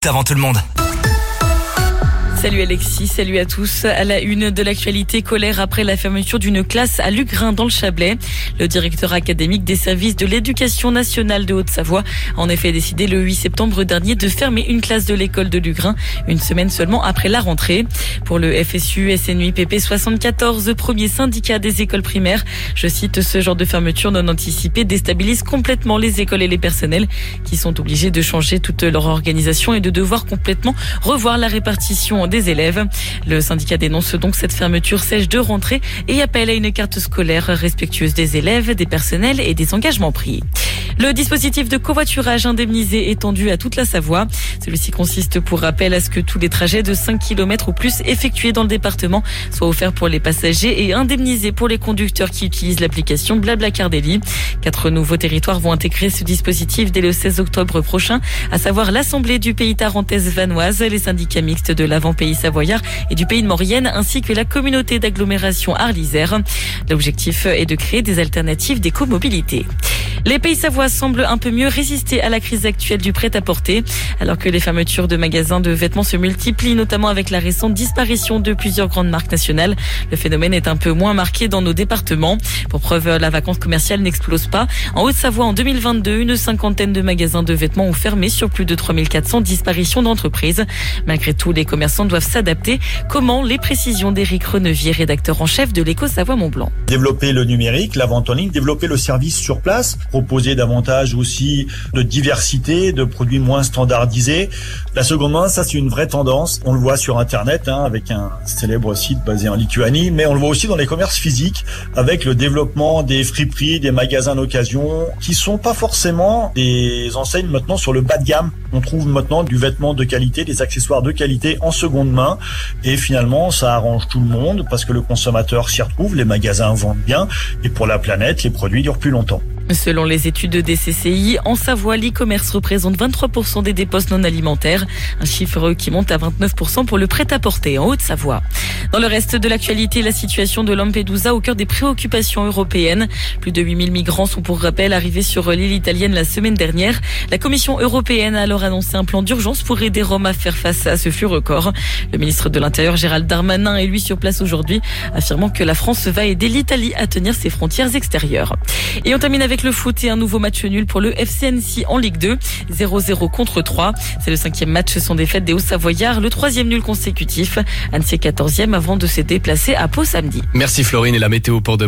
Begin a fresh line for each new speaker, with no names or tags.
avant tout le monde.
Salut Alexis, salut à tous. À la une de l'actualité, colère après la fermeture d'une classe à Lugrin dans le Chablais. Le directeur académique des services de l'éducation nationale de Haute-Savoie a en effet décidé le 8 septembre dernier de fermer une classe de l'école de Lugrin, une semaine seulement après la rentrée. Pour le FSU SNUIPP 74, premier syndicat des écoles primaires, je cite, ce genre de fermeture non anticipée déstabilise complètement les écoles et les personnels qui sont obligés de changer toute leur organisation et de devoir complètement revoir la répartition des élèves. Le syndicat dénonce donc cette fermeture sèche de rentrée et appelle à une carte scolaire respectueuse des élèves, des personnels et des engagements pris. Le dispositif de covoiturage indemnisé étendu à toute la Savoie. Celui-ci consiste pour rappel à ce que tous les trajets de 5 km ou plus effectués dans le département soient offerts pour les passagers et indemnisés pour les conducteurs qui utilisent l'application Blablacar Daily. 4 nouveaux territoires vont intégrer ce dispositif dès le 16 octobre prochain, à savoir l'Assemblée du Pays Tarentaise Vanoise, les syndicats mixtes de l'Avant-Pays Savoyard et du Pays de Maurienne, ainsi que la communauté d'agglomération Arlysère. L'objectif est de créer des alternatives d'écomobilité. Les Pays Savoie semblent un peu mieux résister à la crise actuelle du prêt-à-porter, alors que les fermetures de magasins de vêtements se multiplient, notamment avec la récente disparition de plusieurs grandes marques nationales. Le phénomène est un peu moins marqué dans nos départements. Pour preuve, la vacance commerciale n'explose pas. En Haute-Savoie, en 2022, une cinquantaine de magasins de vêtements ont fermé sur plus de 3400 disparitions d'entreprises. Malgré tout, les commerçants doivent s'adapter. Comment? Les précisions d'Éric Renevier, rédacteur en chef de l'Éco-Savoie-Mont-Blanc.
Développer le numérique, la vente en ligne, développer le service sur place, proposer davantage aussi de diversité, de produits moins standardisés. La seconde main, ça c'est une vraie tendance. On le voit sur Internet avec un célèbre site basé en Lituanie, mais on le voit aussi dans les commerces physiques avec le développement des friperies, des magasins d'occasion qui sont pas forcément des enseignes maintenant sur le bas de gamme. On trouve maintenant du vêtement de qualité, des accessoires de qualité en seconde main et finalement ça arrange tout le monde parce que le consommateur s'y retrouve, les magasins vendent bien et pour la planète, les produits durent plus longtemps.
Selon les études des CCI, en Savoie, l'e-commerce représente 23% des dépenses non alimentaires, un chiffre qui monte à 29% pour le prêt-à-porter en Haute-Savoie. Dans le reste de l'actualité, la situation de Lampedusa au cœur des préoccupations européennes. Plus de 8000 migrants sont pour rappel arrivés sur l'île italienne la semaine dernière. La Commission européenne a alors annoncé un plan d'urgence pour aider Rome à faire face à ce flux record. Le ministre de l'Intérieur Gérald Darmanin est lui sur place aujourd'hui, affirmant que la France va aider l'Italie à tenir ses frontières extérieures. Et on termine avec le foot et un nouveau match nul pour le FC Annecy en Ligue 2, 0-0 contre 3. C'est le 5e match sans défaite des Hauts-Savoyards, le 3e nul consécutif. Annecy est 14e avant de se déplacer à Pau samedi.
Merci Florine, et la météo pour demain.